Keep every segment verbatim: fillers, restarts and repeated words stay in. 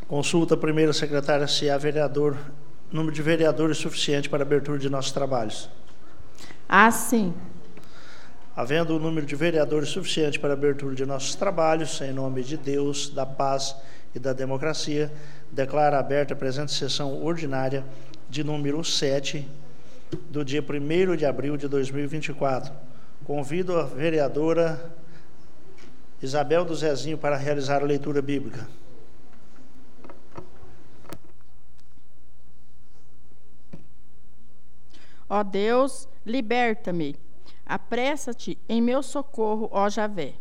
Consulta a primeira secretária se há vereador, número de vereadores suficiente para a abertura de nossos trabalhos. Ah, sim. Havendo o número de vereadores suficiente para a abertura de nossos trabalhos, em nome de Deus, da paz e da democracia, declaro aberta a presente sessão ordinária de número sete, do dia primeiro de abril de dois mil e vinte e quatro. Convido a vereadora Isabel do Zezinho para realizar a leitura bíblica. Ó Deus, liberta-me. Apressa-te em meu socorro, ó Javé.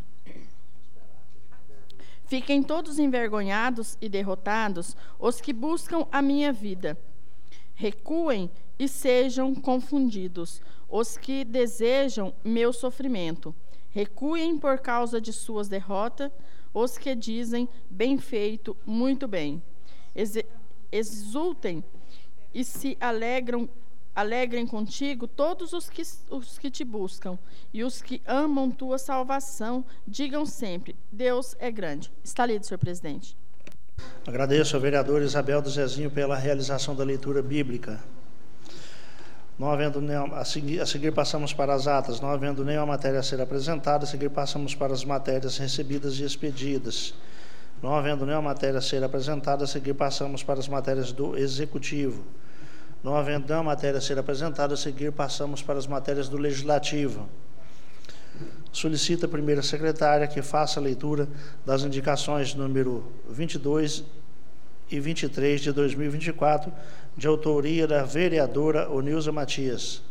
Fiquem todos envergonhados e derrotados os que buscam a minha vida. Recuem e sejam confundidos os que desejam meu sofrimento. Recuem por causa de suas derrotas os que dizem, bem feito, muito bem. Ex- exultem e se alegram Alegrem contigo todos os que, os que te buscam, e os que amam tua salvação, digam sempre, Deus é grande. Está lido, senhor presidente. Agradeço ao vereador Isabel do Zezinho pela realização da leitura bíblica. Não havendo nenhuma, a, seguir, a seguir passamos para as atas. Não havendo nenhuma matéria a ser apresentada, a seguir passamos para as matérias recebidas e expedidas. Não havendo nenhuma matéria a ser apresentada, a seguir passamos para as matérias do Executivo. Não havendo nenhuma matéria a ser apresentada, a seguir passamos para as matérias do Legislativo. Solicita a primeira secretária que faça a leitura das indicações número vinte e dois e vinte e três de dois mil e vinte e quatro, de autoria da vereadora Onilza Matias.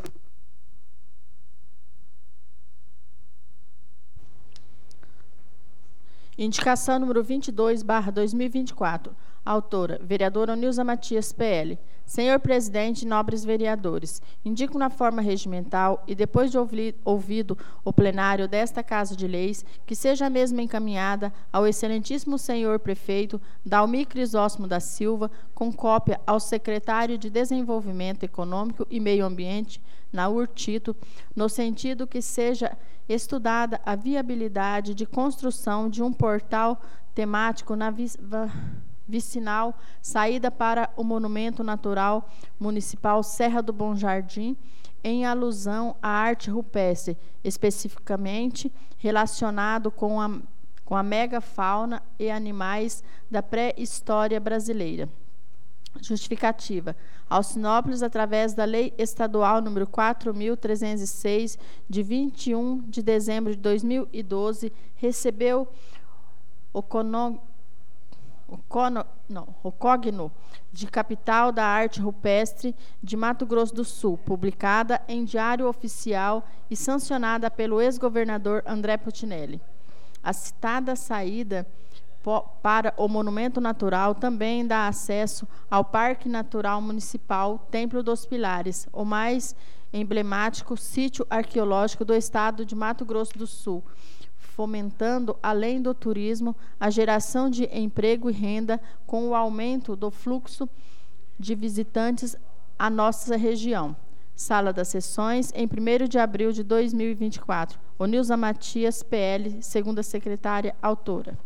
Indicação número vinte e dois barra dois mil e vinte e quatro. Autora, vereadora Onilza Matias, P L. Senhor presidente, nobres vereadores, indico na forma regimental e depois de ouvido o plenário desta Casa de Leis, que seja a mesma encaminhada ao excelentíssimo senhor prefeito Dalmi Crisóstomo da Silva, com cópia ao secretário de Desenvolvimento Econômico e Meio Ambiente, Naur Tito, no sentido que seja estudada a viabilidade de construção de um portal temático na vicinal, saída para o Monumento Natural Municipal Serra do Bom Jardim, em alusão à arte rupestre, especificamente relacionado com a, com a megafauna e animais da pré-história brasileira. Justificativa. Alcinópolis, através da Lei Estadual número quatro mil trezentos e seis, de vinte e um de dezembro de dois mil e doze, recebeu o cono O, cono, não, o cogno de Capital da Arte Rupestre de Mato Grosso do Sul, publicada em Diário Oficial e sancionada pelo ex-governador André Putinelli. A citada saída po, para o Monumento Natural também dá acesso ao Parque Natural Municipal Templo dos Pilares, o mais emblemático sítio arqueológico do estado de Mato Grosso do Sul, fomentando, além do turismo, a geração de emprego e renda com o aumento do fluxo de visitantes à nossa região. Sala das Sessões, em primeiro de abril de dois mil e vinte e quatro. Onilza Matias, P L, segunda secretária, autora.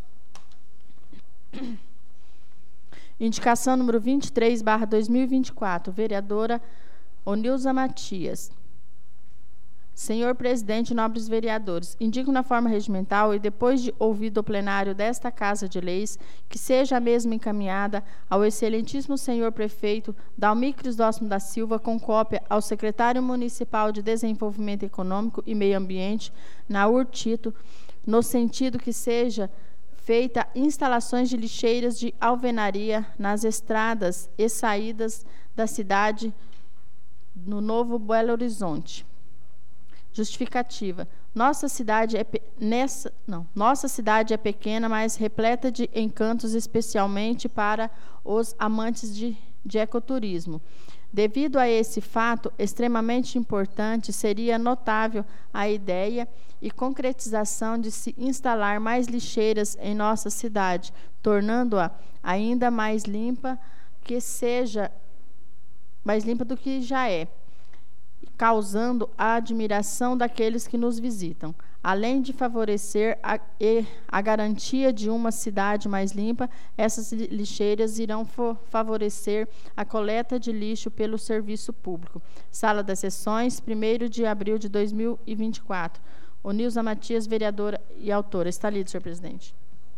Indicação número vinte e três barra dois mil e vinte e quatro, vereadora Onilza Matias. Senhor presidente, nobres vereadores, indico na forma regimental e depois de ouvido o plenário desta Casa de Leis, que seja a mesma encaminhada ao excelentíssimo senhor prefeito Dalmi Crisóstomo da Silva, com cópia ao secretário municipal de Desenvolvimento Econômico e Meio Ambiente, Naur Tito, no sentido que seja feita instalações de lixeiras de alvenaria nas estradas e saídas da cidade no Novo Belo Horizonte. Justificativa. Nossa cidade é pe... nessa não, nossa cidade é pequena, mas repleta de encantos, especialmente para os amantes de, de ecoturismo. Devido a esse fato extremamente importante, seria notável a ideia e concretização de se instalar mais lixeiras em nossa cidade, tornando-a ainda mais limpa, que seja mais limpa do que já é. causando a admiração daqueles que nos visitam. Além de favorecer a, a garantia de uma cidade mais limpa, essas lixeiras irão favorecer a coleta de lixo pelo serviço público. Sala das Sessões, primeiro de abril de dois mil e vinte e quatro. Onilza Matias, vereadora e autora. Está lido, senhor presidente.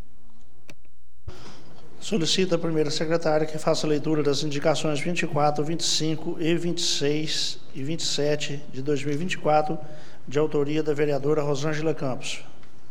Solicito a primeira secretária que faça a leitura das indicações vinte e quatro, vinte e cinco e vinte e seis e vinte e sete de dois mil e vinte e quatro, de autoria da vereadora Rosângela Campos.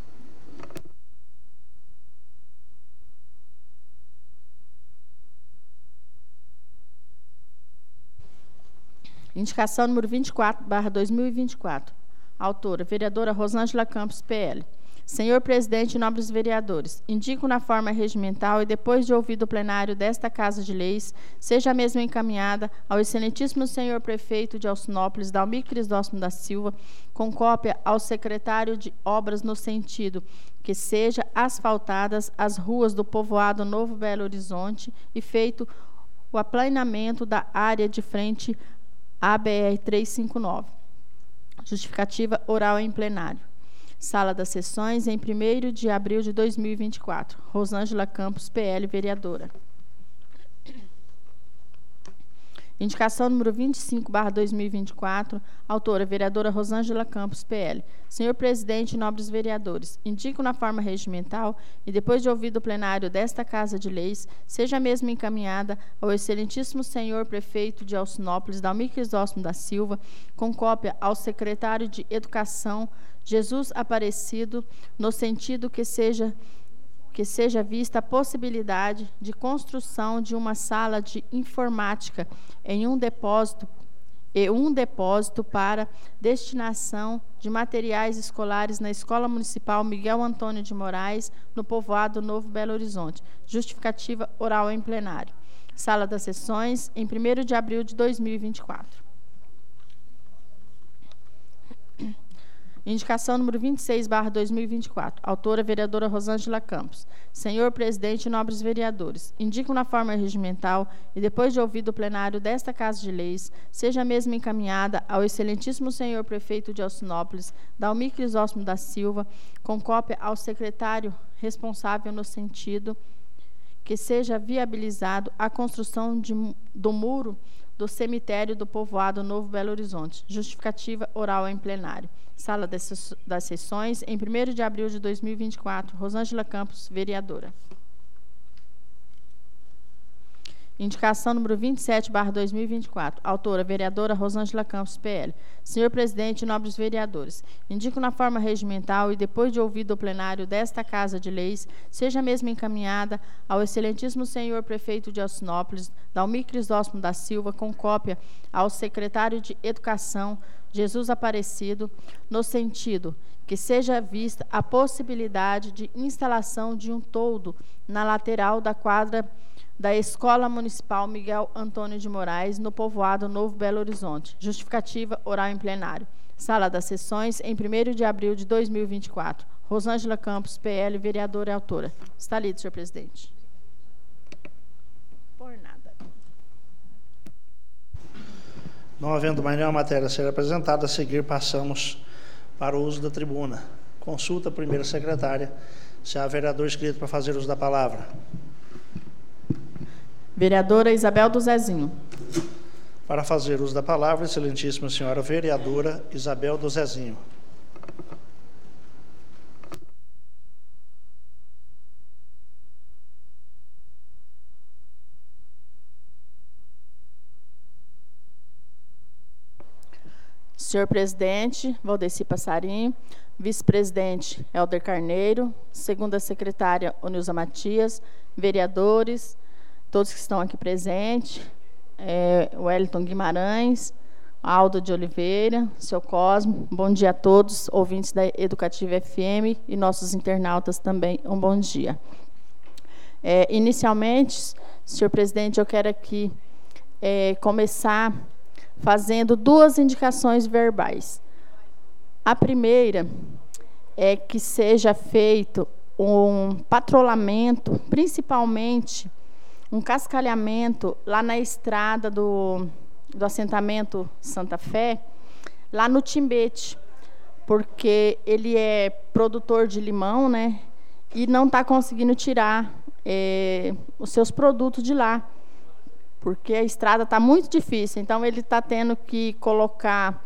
Indicação número vinte e quatro, barra dois mil e vinte e quatro. Autora, vereadora Rosângela Campos, P L. Senhor presidente e nobres vereadores, indico na forma regimental e depois de ouvido o plenário desta Casa de Leis, seja a mesma encaminhada ao excelentíssimo senhor prefeito de Alcinópolis, Dalmir Crisóstomo da Silva, com cópia ao secretário de Obras no sentido que seja asfaltadas as ruas do povoado Novo Belo Horizonte e feito o aplanamento da área de frente à B R trezentos e cinquenta e nove. Justificativa oral em plenário. Sala das Sessões, em primeiro de abril de dois mil e vinte e quatro. Rosângela Campos, P L, vereadora. Indicação número vinte e cinco, barra dois mil e vinte e quatro. Autora, vereadora Rosângela Campos, P L. Senhor presidente e nobres vereadores, indico na forma regimental e depois de ouvido o plenário desta Casa de Leis, seja a mesma encaminhada ao excelentíssimo senhor prefeito de Alcinópolis, Dalmir Crisóstomo da Silva, com cópia ao secretário de Educação, Jesus Aparecido, no sentido que seja, que seja vista a possibilidade de construção de uma sala de informática em um depósito e um depósito para destinação de materiais escolares na Escola Municipal Miguel Antônio de Moraes, no povoado Novo Belo Horizonte. Justificativa oral em plenário. Sala das Sessões, em primeiro de abril de dois mil e vinte e quatro. Indicação número vinte e seis, barra dois mil e vinte e quatro. Autora, vereadora Rosângela Campos. Senhor presidente e nobres vereadores, indico na forma regimental e depois de ouvido o plenário desta Casa de Leis, seja a mesma encaminhada ao excelentíssimo senhor prefeito de Alcinópolis, Dalmir Crisóstomo da Silva, com cópia ao secretário responsável no sentido que seja viabilizado a construção de, do muro do cemitério do povoado Novo Belo Horizonte. Justificativa oral em plenário. Sala das Sessões, em primeiro de abril de dois mil e vinte e quatro. Rosângela Campos, vereadora. Indicação número vinte e sete, barra dois mil e vinte e quatro. Autora, vereadora Rosângela Campos, P L. Senhor presidente e nobres vereadores, indico na forma regimental e depois de ouvido o plenário desta Casa de Leis, seja a mesma encaminhada ao excelentíssimo senhor prefeito de Alcinópolis, Dalmir Crisóstomo da Silva, com cópia ao secretário de Educação, Jesus Aparecido, no sentido que seja vista a possibilidade de instalação de um toldo na lateral da quadra da Escola Municipal Miguel Antônio de Moraes, no povoado Novo Belo Horizonte. Justificativa oral em plenário. Sala das Sessões, em primeiro de abril de dois mil e vinte e quatro. Rosângela Campos, P L, vereadora e autora. Está lido, senhor presidente. Por nada. Não havendo mais nenhuma matéria a ser apresentada, a seguir passamos para o uso da tribuna. Consulta a primeira secretária se há vereador inscrito para fazer uso da palavra. Vereadora Isabel do Zezinho. Para fazer uso da palavra, excelentíssima senhora vereadora Isabel do Zezinho. Senhor presidente, Valdeci Passarim, vice-presidente Helder Carneiro, segunda secretária Onilza Matias, vereadores, todos que estão aqui presentes, é, Wellington Guimarães, Aldo de Oliveira, seu Cosmo, bom dia a todos, ouvintes da Educativa F M e nossos internautas também, um bom dia. É, inicialmente, senhor presidente, eu quero aqui é, começar fazendo duas indicações verbais. A primeira é que seja feito um patrulhamento, principalmente um cascalhamento lá na estrada do, do assentamento Santa Fé, lá no Timbete, porque ele é produtor de limão, né? E não está conseguindo tirar é, os seus produtos de lá, porque a estrada está muito difícil. Então, ele está tendo que colocar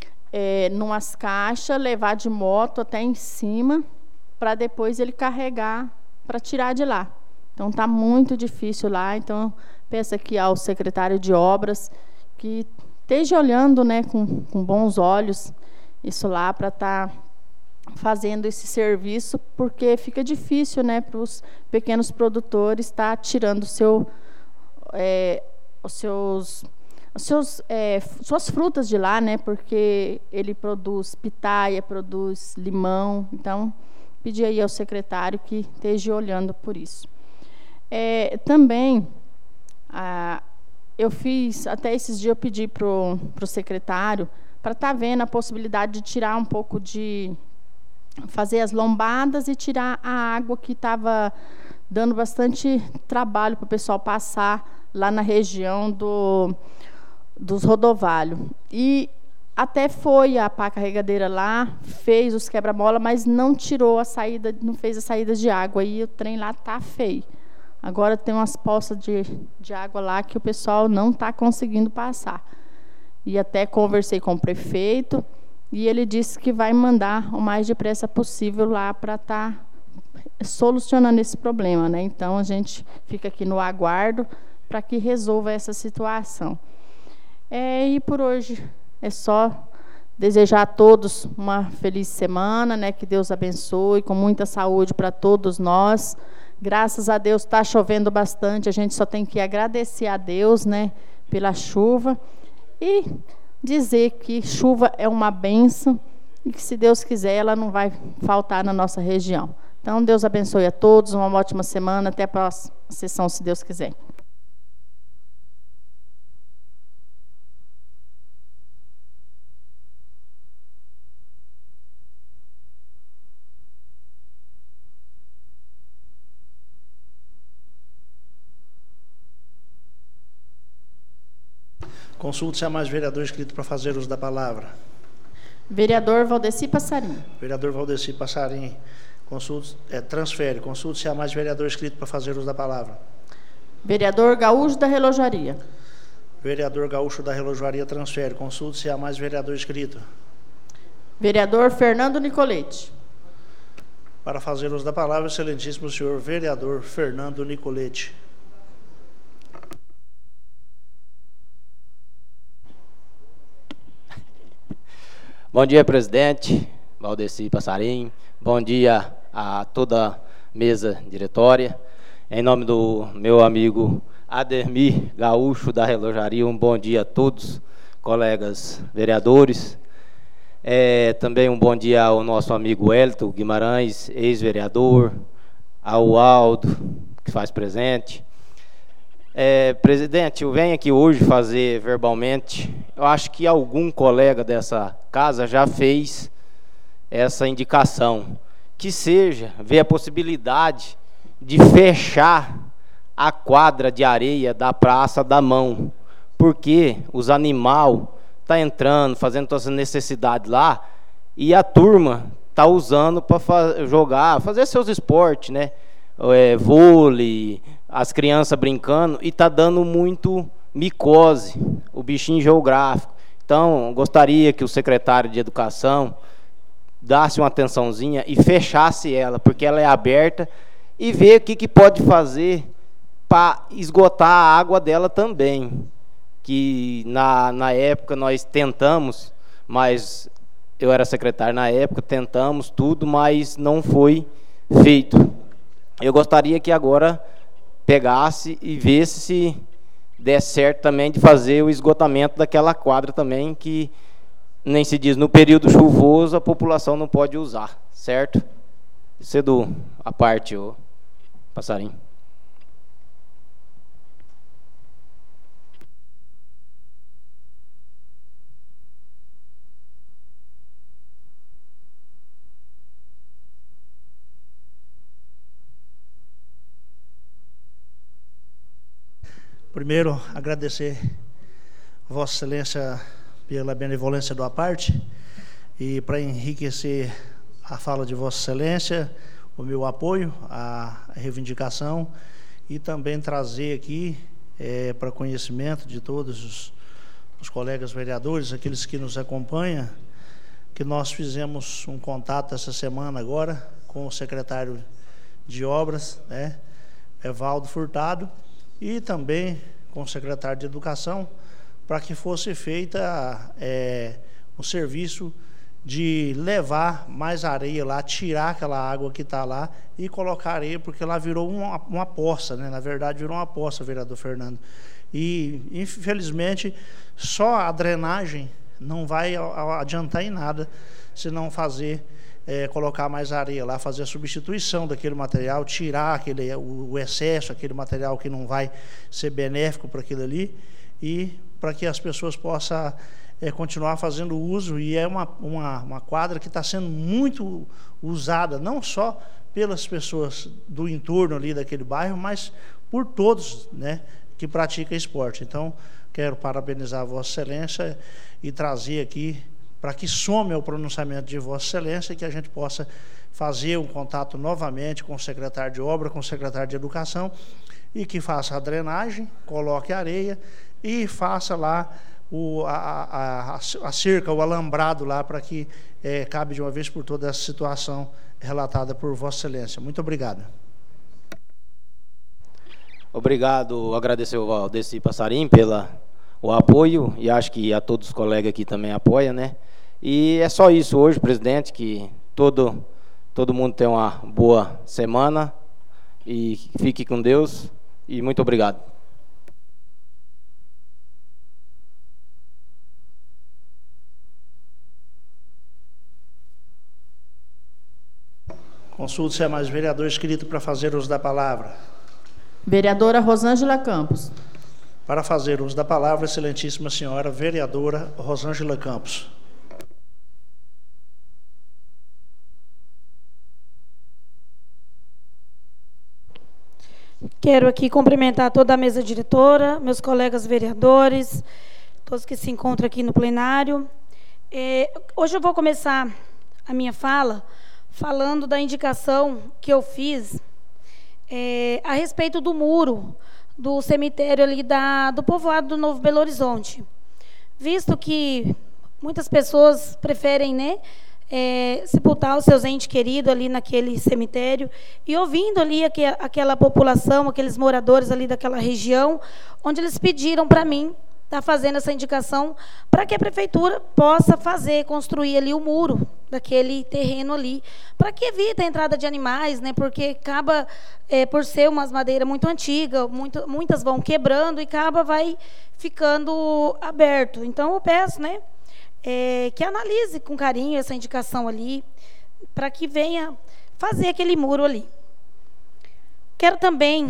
é, numas caixas, levar de moto até em cima, para depois ele carregar para tirar de lá. Então, está muito difícil lá. Então, peço aqui ao secretário de obras que esteja olhando, né, com, com bons olhos isso lá, para estar fazendo esse serviço, porque fica difícil, né, para os pequenos produtores estar tirando seu, é, os seus, os seus, é, suas frutas de lá, né, porque ele produz pitaia, produz limão. Então, pedi aí ao secretário que esteja olhando por isso. É, também, ah, eu fiz, até esses dias eu pedi para o secretário para estar vendo a possibilidade de tirar um pouco de, fazer as lombadas e tirar a água que estava dando bastante trabalho para o pessoal passar lá na região do, dos rodovalhos. E até foi a pá carregadeira lá, fez os quebra-mola, mas não tirou a saída, não fez a saída de água, e o trem lá está feio. Agora tem umas poças de, de água lá que o pessoal não está conseguindo passar. E até conversei com o prefeito, e ele disse que vai mandar o mais depressa possível lá para estar tá solucionando esse problema, né? Então, a gente fica aqui no aguardo para que resolva essa situação. É, e por hoje é só desejar a todos uma feliz semana, né? Que Deus abençoe, com muita saúde para todos nós. Graças a Deus está chovendo bastante, a gente só tem que agradecer a Deus, né, pela chuva, e dizer que chuva é uma bênção e que, se Deus quiser, ela não vai faltar na nossa região. Então, Deus abençoe a todos, uma ótima semana, até a próxima sessão, se Deus quiser. Consulte se há mais vereador inscrito para fazer uso da palavra. Vereador Valdeci Passarim. Vereador Valdeci Passarim. Consulte, é, transfere. Consulte se há mais vereador inscrito para fazer uso da palavra. Vereador Gaúcho da Relojaria. Vereador Gaúcho da Relojaria transfere. Consulte se há mais vereador inscrito. Vereador Fernando Nicolete. Para fazer uso da palavra, excelentíssimo senhor vereador Fernando Nicolete. Bom dia, presidente Valdeci Passarim. Bom dia a toda a mesa diretória. Em nome do meu amigo Ademir Gaúcho da Relojaria, um bom dia a todos, colegas vereadores. É, também um bom dia ao nosso amigo Hélito Guimarães, ex-vereador, ao Aldo, que faz presente. É, presidente, eu venho aqui hoje fazer verbalmente, eu acho que algum colega dessa casa já fez essa indicação, que seja, ver a possibilidade de fechar a quadra de areia da Praça da Mão, porque os animais estão entrando, fazendo todas as necessidades lá, e a turma está usando para jogar, fazer seus esportes, né? É, vôlei, as crianças brincando, e está dando muito micose, o bichinho geográfico. Então, gostaria que o secretário de Educação dasse uma atençãozinha e fechasse ela, porque ela é aberta, e ver o que, que pode fazer para esgotar a água dela também. Que na, na época nós tentamos, mas eu era secretário na época, tentamos tudo, mas não foi feito. Eu gostaria que agora pegasse e visse se der certo também de fazer o esgotamento daquela quadra também, que nem se diz, no período chuvoso a população não pode usar, certo? Cedo a parte, ô Passarim. Primeiro, agradecer Vossa Excelência pela benevolência do aparte, e para enriquecer a fala de Vossa Excelência, o meu apoio à reivindicação, e também trazer aqui é, para conhecimento de todos os, os colegas vereadores, aqueles que nos acompanham, que nós fizemos um contato essa semana agora com o secretário de Obras, né, Evaldo Furtado, e também com o secretário de Educação, para que fosse feita é, um serviço de levar mais areia lá, tirar aquela água que está lá e colocar areia, porque lá virou uma, uma poça, né? Na verdade virou uma poça, vereador Fernando. E, infelizmente, só a drenagem não vai adiantar em nada se não fazer, é, colocar mais areia lá, fazer a substituição daquele material, tirar aquele, o, o excesso, aquele material que não vai ser benéfico para aquilo ali, e para que as pessoas possam é, continuar fazendo uso. E é uma, uma, uma quadra que está sendo muito usada, não só pelas pessoas do entorno ali daquele bairro, mas por todos, né, que praticam esporte. Então, quero parabenizar a Vossa Excelência e trazer aqui para que some ao pronunciamento de Vossa Excelência, que a gente possa fazer um contato novamente com o secretário de Obra, com o secretário de Educação, e que faça a drenagem, coloque areia e faça lá o, a, a, a cerca, o alambrado lá, para que é, cabe de uma vez por toda essa situação relatada por Vossa Excelência. Muito obrigado. Obrigado, agradecer ao Valdeci Passarim pela o apoio, e acho que a todos os colegas aqui também apoiam, né? E é só isso hoje, presidente, que todo, todo mundo tenha uma boa semana e fique com Deus, e muito obrigado. Consulto se há mais vereador inscrito para fazer uso da palavra. Vereadora Rosângela Campos. Para fazer uso da palavra, excelentíssima senhora vereadora Rosângela Campos. Quero aqui cumprimentar toda a mesa diretora, meus colegas vereadores, todos que se encontram aqui no plenário. É, hoje eu vou começar a minha fala falando da indicação que eu fiz é, a respeito do muro do cemitério ali da, do povoado do Novo Belo Horizonte. Visto que muitas pessoas preferem, né, é, sepultar os seus entes queridos ali naquele cemitério, e ouvindo ali aqu aquela população, aqueles moradores ali daquela região, onde eles pediram para mim estar fazendo essa indicação para que a prefeitura possa fazer, construir ali o muro daquele terreno ali, para que evite a entrada de animais, né, porque acaba, é, por ser umas madeiras muito antigas, muito, muitas vão quebrando e acaba, vai ficando aberto. Então, eu peço, né, é, que analise com carinho essa indicação ali, para que venha fazer aquele muro ali. Quero também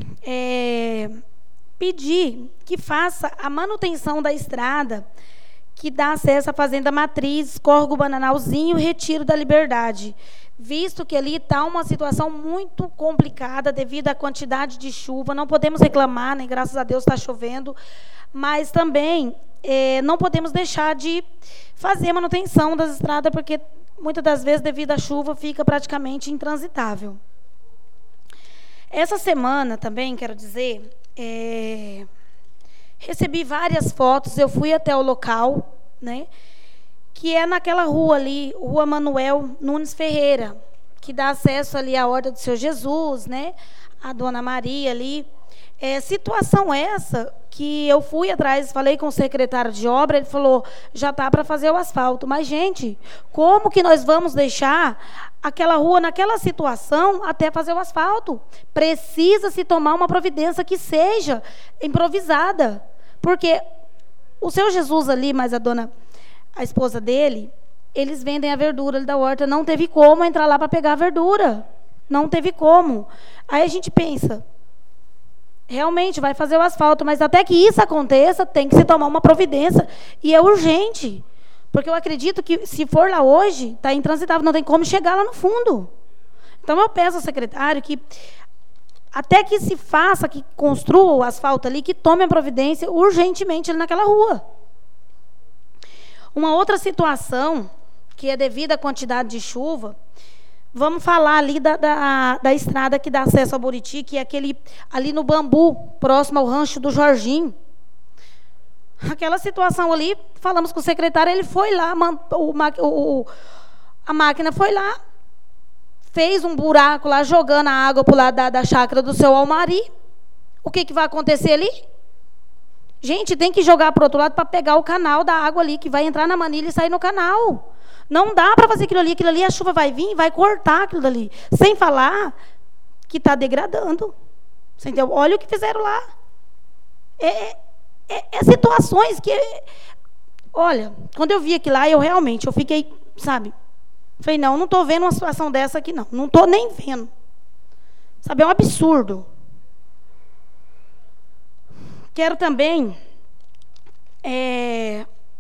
é, pedir que faça a manutenção da estrada que dá acesso à Fazenda Matriz, Córrego Bananalzinho, Retiro da Liberdade, visto que ali está uma situação muito complicada devido à quantidade de chuva. Não podemos reclamar, né? Graças a Deus está chovendo, mas também é, não podemos deixar de fazer a manutenção das estradas, porque muitas das vezes, devido à chuva, fica praticamente intransitável. Essa semana também, quero dizer, é, recebi várias fotos, eu fui até o local, né, que é naquela rua ali, Rua Manuel Nunes Ferreira, que dá acesso ali à Horta do Senhor Jesus, né, a Dona Maria ali. É, situação essa que eu fui atrás, falei com o secretário de obra, ele falou, já está para fazer o asfalto. Mas, gente, como que nós vamos deixar aquela rua naquela situação até fazer o asfalto? Precisa-se tomar uma providência que seja improvisada. Porque o Senhor Jesus ali, mas a dona, a esposa dele, eles vendem a verdura ali da horta, não teve como entrar lá para pegar a verdura. Não teve como. Aí a gente pensa, realmente vai fazer o asfalto, mas até que isso aconteça, tem que se tomar uma providência, e é urgente, porque eu acredito que se for lá hoje, está intransitável, não tem como chegar lá no fundo. Então eu peço ao secretário que, até que se faça, que construa o asfalto ali, que tome a providência urgentemente ali naquela rua. Uma outra situação, que é devido à quantidade de chuva, vamos falar ali da, da, da estrada que dá acesso ao Buriti, que é aquele ali no Bambu, próximo ao rancho do Jorginho. Aquela situação ali, falamos com o secretário, ele foi lá, o, o, a máquina foi lá, fez um buraco lá, jogando a água para o lado da, da chácara do seu Almari. O que, que vai acontecer ali? Gente, tem que jogar para o outro lado para pegar o canal da água ali, que vai entrar na manilha e sair no canal. Não dá para fazer aquilo ali. Aquilo ali, a chuva vai vir e vai cortar aquilo dali. Sem falar que está degradando. Você entendeu? Olha o que fizeram lá. É, é, é situações que... Olha, quando eu vi aquilo lá, eu realmente, eu fiquei, sabe... Falei, não, não estou vendo uma situação dessa aqui, não. Não estou nem vendo. Sabe, é um absurdo. Quero também é,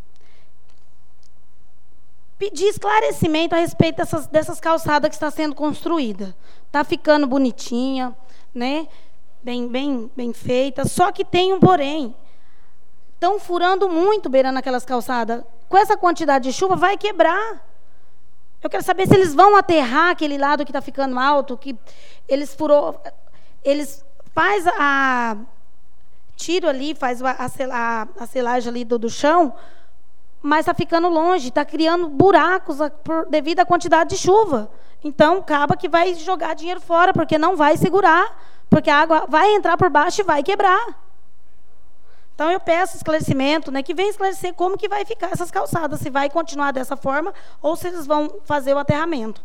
pedir esclarecimento a respeito dessas, dessas calçadas que está sendo construída. Está ficando bonitinha, né? Bem, bem, bem feita. Só que tem um porém. Estão furando muito beirando aquelas calçadas. Com essa quantidade de chuva, vai quebrar. Eu quero saber se eles vão aterrar aquele lado que está ficando alto, que eles furou, eles faz a tiro ali, faz a, a, a selagem ali do, do chão, mas está ficando longe, está criando buracos a, por, devido à quantidade de chuva. Então, acaba que vai jogar dinheiro fora, porque não vai segurar, porque a água vai entrar por baixo e vai quebrar. Então, eu peço esclarecimento, né, que venha esclarecer como que vai ficar essas calçadas, se vai continuar dessa forma ou se eles vão fazer o aterramento.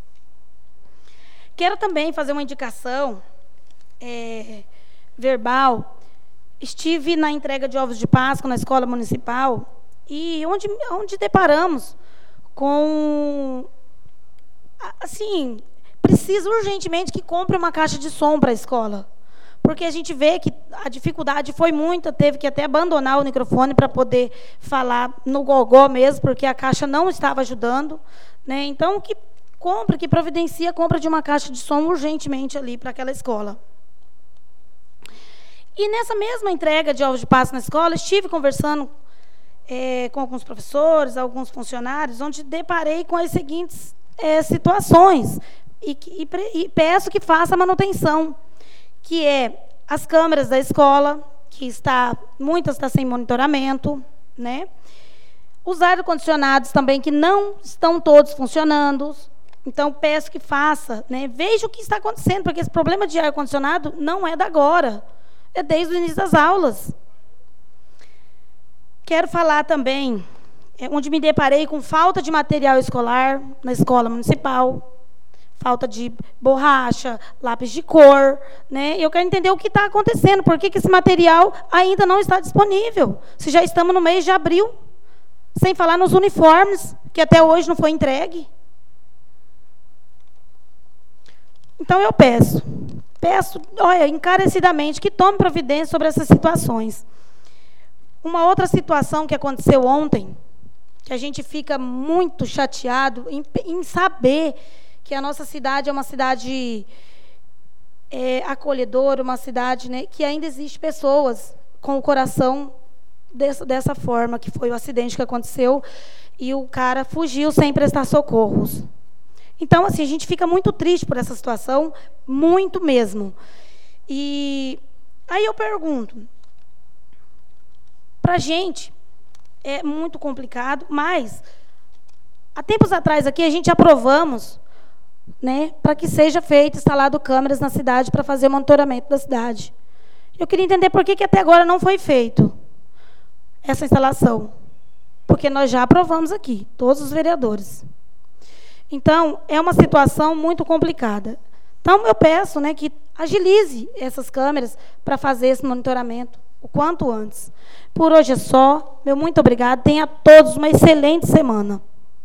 Quero também fazer uma indicação é, verbal. Estive na entrega de ovos de Páscoa na escola municipal e onde, onde deparamos com... Assim, precisa urgentemente que compre uma caixa de som para a escola. Porque a gente vê que a dificuldade foi muita, teve que até abandonar o microfone para poder falar no gogó mesmo, porque a caixa não estava ajudando, né? Então, que compra, que providencia a compra de uma caixa de som urgentemente ali para aquela escola. E nessa mesma entrega de ovos de Páscoa na escola, estive conversando é, com alguns professores, alguns funcionários, onde deparei com as seguintes é, situações, e, e, e peço que faça a manutenção, que é as câmeras da escola, que está, muitas estão sem monitoramento, né? Os ar-condicionados também, que não estão todos funcionando. Então, peço que faça, né? Veja o que está acontecendo, porque esse problema de ar-condicionado não é da agora, é desde o início das aulas. Quero falar também, é, onde me deparei com falta de material escolar na escola municipal, falta de borracha, lápis de cor, né? Eu quero entender o que está acontecendo, por que que esse material ainda não está disponível, se já estamos no mês de abril, sem falar nos uniformes, que até hoje não foi entregue. Então, eu peço, peço, olha, encarecidamente, que tome providência sobre essas situações. Uma outra situação que aconteceu ontem, que a gente fica muito chateado em, em saber que a nossa cidade é uma cidade é, acolhedora, uma cidade, né, que ainda existe pessoas com o coração dessa, dessa forma, que foi o acidente que aconteceu, e o cara fugiu sem prestar socorros. Então, assim, a gente fica muito triste por essa situação, muito mesmo. E aí eu pergunto, para a gente é muito complicado, mas há tempos atrás aqui a gente aprovamos, né, para que seja feito, instalado câmeras na cidade para fazer o monitoramento da cidade. Eu queria entender por que que até agora não foi feito essa instalação. Porque nós já aprovamos aqui, todos os vereadores. Então, é uma situação muito complicada. Então, eu peço, né, que agilize essas câmeras para fazer esse monitoramento o quanto antes. Por hoje é só. Meu muito obrigado. Tenha todos uma excelente semana.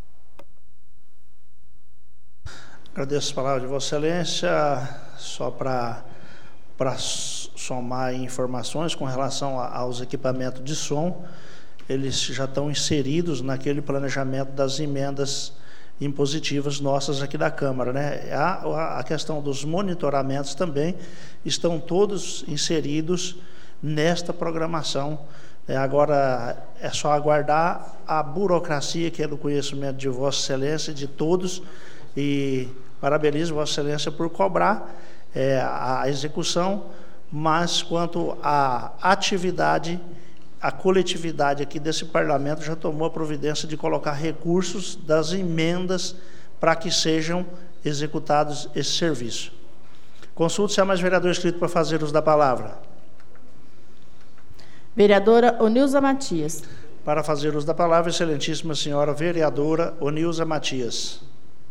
Agradeço as palavras de Vossa Excelência. Só para para somar informações com relação a, aos equipamentos de som, eles já estão inseridos naquele planejamento das emendas impositivas nossas aqui da Câmara, né? A, a questão dos monitoramentos também estão todos inseridos nesta programação É, agora é só aguardar a burocracia, que é do conhecimento de Vossa Excelência, de todos, e parabenizo Vossa Excelência por cobrar é, a execução, mas quanto à atividade, a coletividade aqui desse parlamento já tomou a providência de colocar recursos das emendas para que sejam executados esse serviço. Consulto se há mais vereador inscrito para fazer uso da palavra. Vereadora Onilza Matias. Para fazer uso da palavra, excelentíssima senhora vereadora Onilza Matias.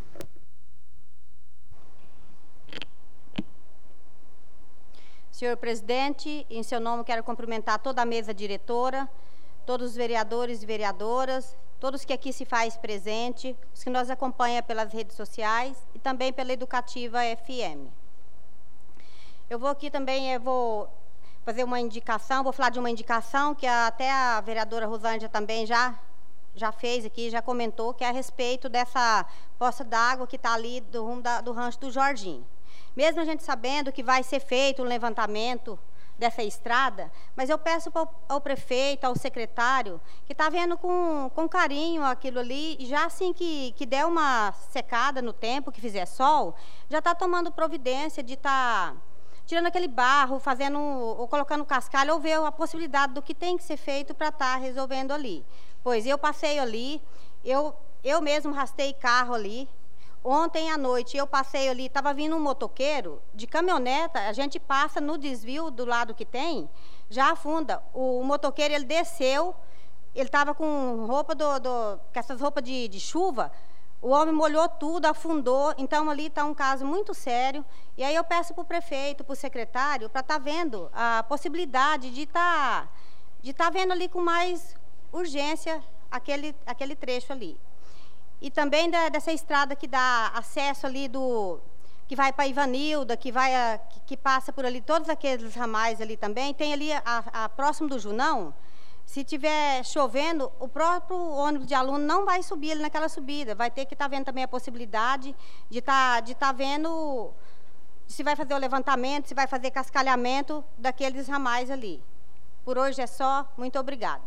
Senhor presidente, em seu nome quero cumprimentar toda a mesa diretora, todos os vereadores e vereadoras, todos que aqui se faz presente, os que nos acompanham pelas redes sociais e também pela Educativa F M. Eu vou aqui também, eu vou fazer uma indicação, vou falar de uma indicação que até a vereadora Rosângela também já, já fez aqui, já comentou, que é a respeito dessa poça d'água que está ali do rumo da, do rancho do Jorginho. Mesmo a gente sabendo que vai ser feito um levantamento dessa estrada, mas eu peço ao, ao prefeito, ao secretário, que está vendo com, com carinho aquilo ali, e já assim que, que der uma secada no tempo, que fizer sol, já está tomando providência de estar... Tá tirando aquele barro, fazendo, ou colocando cascalho, ou ver a possibilidade do que tem que ser feito para estar tá resolvendo ali. Pois eu passei ali, eu, eu mesmo rastei carro ali. Ontem à noite eu passei ali, estava vindo um motoqueiro de caminhoneta, a gente passa no desvio do lado que tem, já afunda. O, o motoqueiro, ele desceu, ele estava com roupa, do, do, com essas roupas de, de chuva, o homem molhou tudo, afundou, então ali está um caso muito sério. E aí eu peço para o prefeito, para o secretário, para estar tá vendo a possibilidade de estar tá, de tá vendo ali com mais urgência aquele, aquele trecho ali. E também da, dessa estrada que dá acesso ali do... que vai para Ivanilda, que, vai a, que, que passa por ali, todos aqueles ramais ali também, tem ali, a, a, próximo do Junão, se tiver chovendo, o próprio ônibus de aluno não vai subir ali naquela subida, vai ter que estar tá vendo também a possibilidade de estar tá, de tá vendo se vai fazer o levantamento, se vai fazer cascalhamento daqueles ramais ali. Por hoje é só, muito obrigada.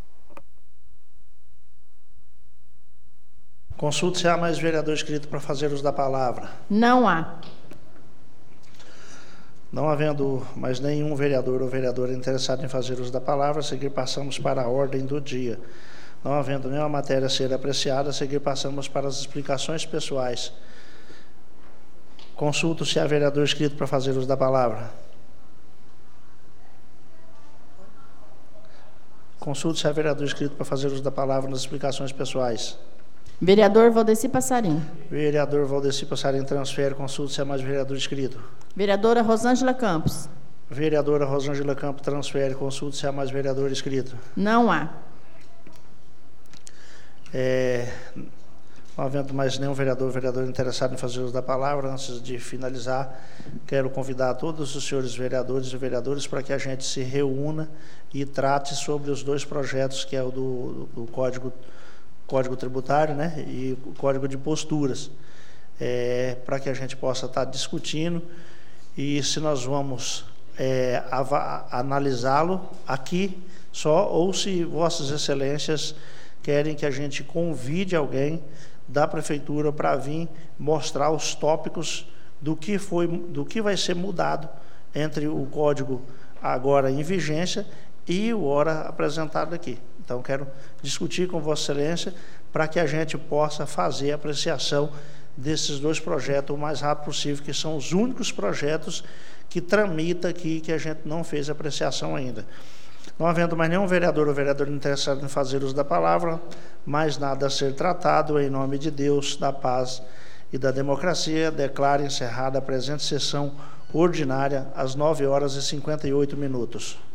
Consulte se há mais vereador inscrito para fazer uso da palavra. Não há. Não havendo mais nenhum vereador ou vereadora interessado em fazer uso da palavra, a seguir passamos para a ordem do dia. Não havendo nenhuma matéria a ser apreciada, a seguir passamos para as explicações pessoais. Consulto se há vereador inscrito para fazer uso da palavra. Consulto se há vereador inscrito para fazer uso da palavra nas explicações pessoais. Vereador Valdeci Passarim. Vereador Valdeci Passarim transfere. Consulto se há mais vereador inscrito. Vereadora Rosângela Campos. Vereadora Rosângela Campos transfere. Consulto se há mais vereador inscrito. Não há. É, não havendo mais nenhum vereador ou vereadora interessado em fazer uso da palavra, antes de finalizar, quero convidar todos os senhores vereadores e vereadores para que a gente se reúna e trate sobre os dois projetos, que é o do, do Código Código Tributário, né, e o Código de Posturas, é, para que a gente possa estar discutindo e se nós vamos é, analisá-lo aqui só, ou se Vossas Excelências querem que a gente convide alguém da Prefeitura para vir mostrar os tópicos do que, foi, do que vai ser mudado entre o Código agora em vigência e o ora apresentado aqui. Então, quero discutir com Vossa Excelência para que a gente possa fazer a apreciação desses dois projetos o mais rápido possível, que são os únicos projetos que tramita aqui, que a gente não fez apreciação ainda. Não havendo mais nenhum vereador ou vereadora interessado em fazer uso da palavra, mais nada a ser tratado, em nome de Deus, da paz e da democracia, declaro encerrada a presente sessão ordinária às nove horas e cinquenta e oito minutos.